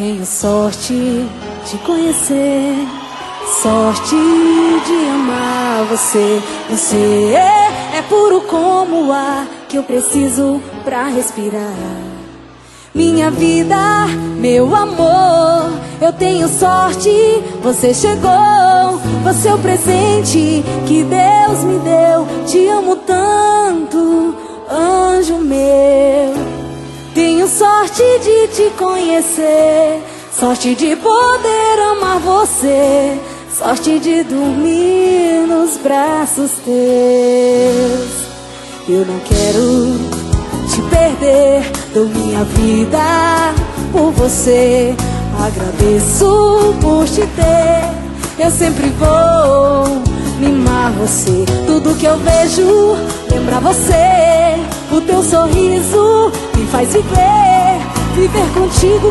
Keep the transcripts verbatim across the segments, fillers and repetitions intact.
Tenho sorte de conhecer, sorte de amar você. Você é, é puro como o ar que eu preciso pra respirar. Minha vida, meu amor, eu tenho sorte, você chegou. Você é o presente que Deus me deu. Te amo tanto, anjo meu. Tenho sorte de te conhecer, sorte de poder amar você, sorte de dormir nos braços teus. Eu não quero te perder, dou minha vida por você. Agradeço por te ter, eu sempre vou mimar você. Tudo que eu vejo lembra você, o teu sorriso me faz viver, viver contigo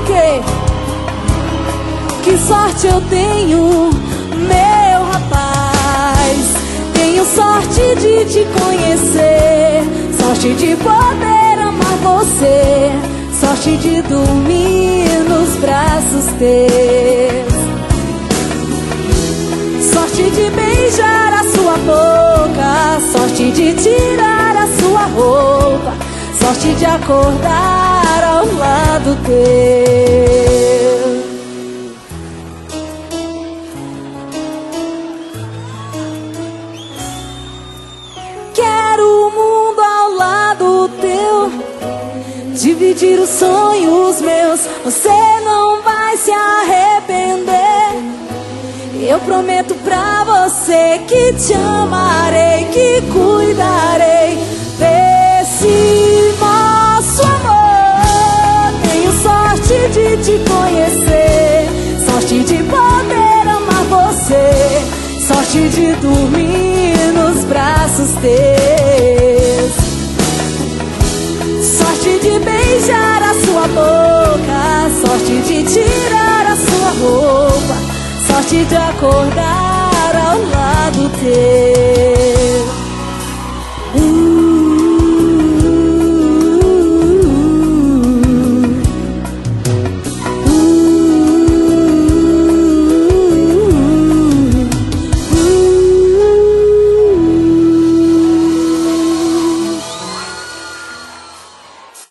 que Que sorte eu tenho, meu rapaz. Tenho sorte de te conhecer, sorte de poder amar você, sorte de dormir nos braços teus, sorte de beijar a sua boca, sorte de tirar a sua roupa, sorte de acordar ao lado teu. Quero o mundo ao lado teu, dividir os sonhos meus, você não vai se arrepender. Eu prometo pra você que te amarei, que cuidarei desse nosso amor. Tenho sorte de te conhecer, sorte de poder amar você, sorte de dormir nos braços teus, sorte de beijar a sua boca, sorte de tirar a sua roupa, sorte de acordar ao lado teu.